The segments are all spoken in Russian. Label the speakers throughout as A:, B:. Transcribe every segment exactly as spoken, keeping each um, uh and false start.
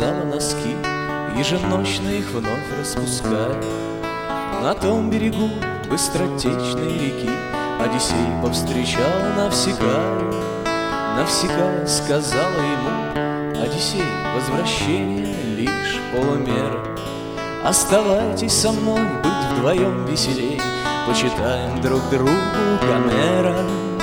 A: вязала носки, еженочно их вновь распуская. На том берегу быстротечной реки Одиссей повстречал Навсекая. Навсекая сказала ему: Одиссей, возвращение лишь полумера. Оставайтесь со мной, быть вдвоем веселей, почитаем друг другу Гомера.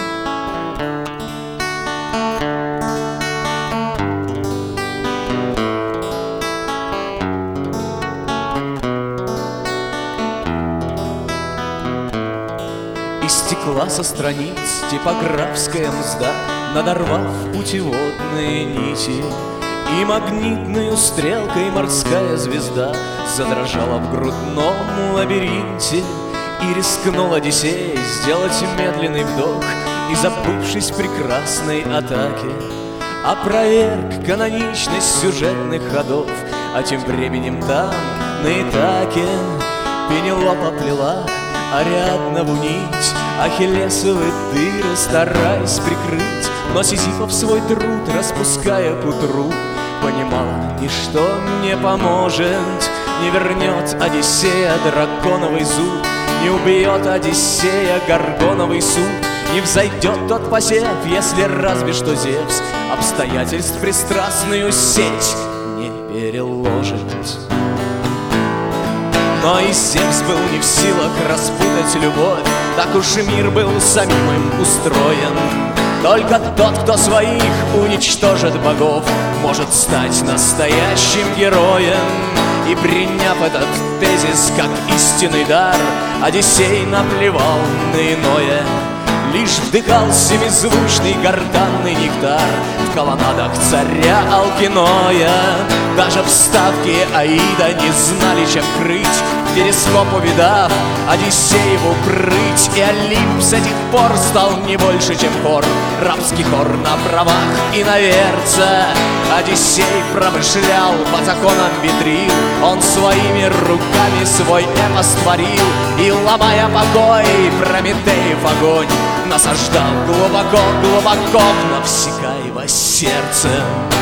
A: Из стекла со страниц типографская мзда, надорвав путеводные нити, и магнитную стрелкой морская звезда задрожала в грудном лабиринте. И рискнул Одиссей сделать медленный вдох и, забывшись в прекрасной атаке, опроверг каноничность сюжетных ходов. А тем временем там, на Итаке, Пенелопа плела Ариаднову нить, Ахиллесовы дыры стараясь прикрыть. Но Сизифов свой труд, распуская к утру, понимала: ничто не поможет, не вернет Одиссея драконовый зуб, не убьет Одиссея горгоновый суд, не взойдет тот посев, если разве что Зевс обстоятельств пристрастную сеть не переложит. Но и Зевс был не в силах распутать любовь, так уж и мир был самим им устроен. Только тот, кто своих уничтожит богов, может стать настоящим героем. И приняв этот тезис как истинный дар, Одиссей наплевал на иное, лишь вдыхал семизвучный гортанный нектар в колоннадах царя Алкиноя. Даже вставки Аида не знали, чем крыть, в телескоп увидав Одиссееву прыть. И Олимп с этих пор стал не больше, чем хор, рабский хор на правах иноверца. Одиссей промышлял, по законам ветрил, он своими руками свой эпос творил. И, ломая покой, Прометеев огонь насаждал глубоко-глубоко в Навсекаево сердце.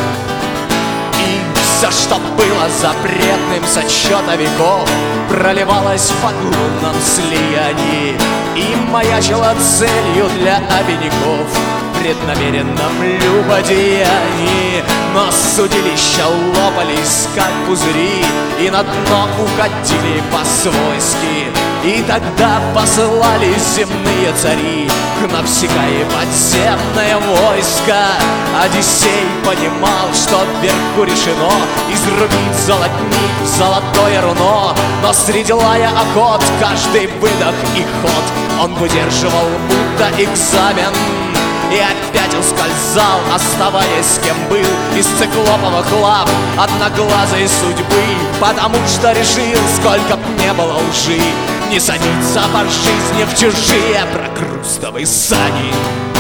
A: И все, что было запретным с отсчета веков, проливалось в фагунном слиянии и маячило целью для обиняков в преднамеренном любодеянии. Но судилища лопались, как пузыри, и на дно уходили по-свойски. И тогда посылали земные цари к Навсекае подземное войско. Одиссей понимал, что вверху решено изрубить золотник в золотое руно. Но среди лая охот каждый выдох и ход он выдерживал будто экзамен. И опять ускользал, оставаясь с кем был, из циклоповых лап одноглазой судьбы. Потому что решил, сколько б не было лжи, не садиться по жизни в чужие прокрустовые сани.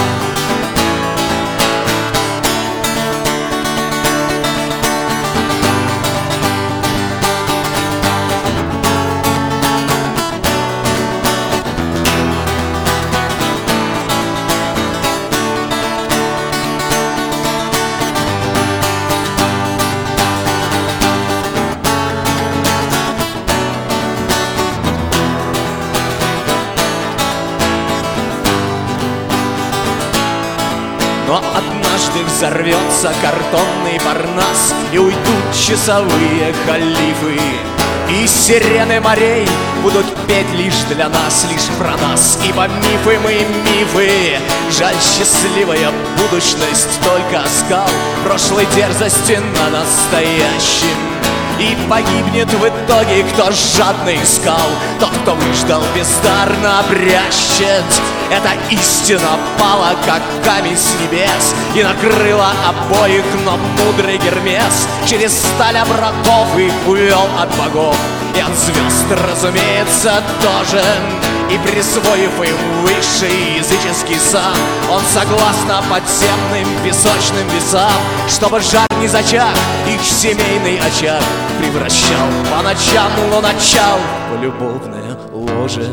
A: Но однажды взорвется картонный Парнас, и уйдут часовые халифы, и сирены морей будут петь лишь для нас, лишь про нас, ибо мифы мы мифы. Жаль, счастливая будущность только оскал прошлой дерзости на настоящем. И погибнет в итоге, кто жадно искал, тот, кто выждал, бездарно обрящет. Эта истина пала, как камень с небес, и накрыла обоих, но мудрый Гермес через сталь оброков их увел от богов и от звезд, разумеется, тоже. И присвоив им высший языческий сан, он, согласно подземным песочным весам, чтобы жар не зачах, их семейный очаг превращал по ночам луначал в любовное ложе.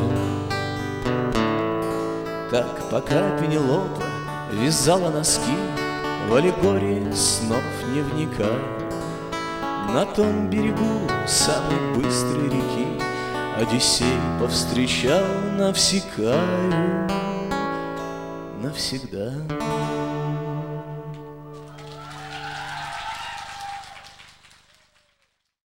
A: Так пока Пенелопа вязала носки, в аллегории снов не вникая, На том берегу самой быстрой реки Одиссей повстречал Навсекаю навсегда.